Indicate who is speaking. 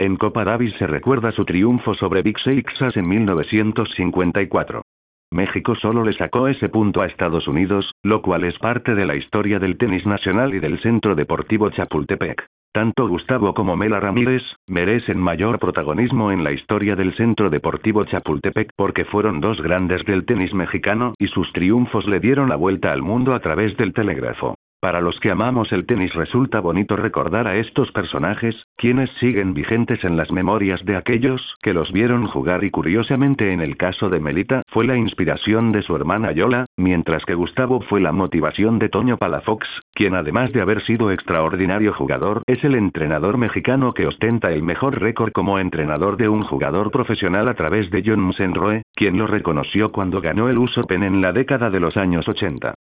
Speaker 1: En Copa Davis se recuerda su triunfo sobre Big Sexas en 1954. México solo le sacó ese punto a Estados Unidos, lo cual es parte de la historia del tenis nacional y del Centro Deportivo Chapultepec. Tanto Gustavo como Mela Ramírez merecen mayor protagonismo en la historia del Centro Deportivo Chapultepec porque fueron dos grandes del tenis mexicano y sus triunfos le dieron la vuelta al mundo a través del telégrafo. Para los que amamos el tenis resulta bonito recordar a estos personajes, quienes siguen vigentes en las memorias de aquellos que los vieron jugar y curiosamente en el caso de Melita fue la inspiración de su hermana Yola, mientras que Gustavo fue la motivación de Toño Palafox, quien además de haber sido extraordinario jugador, es el entrenador mexicano que ostenta el mejor récord como entrenador de un jugador profesional a través de John McEnroe, quien lo reconoció cuando ganó el US Open en la década de los años 80.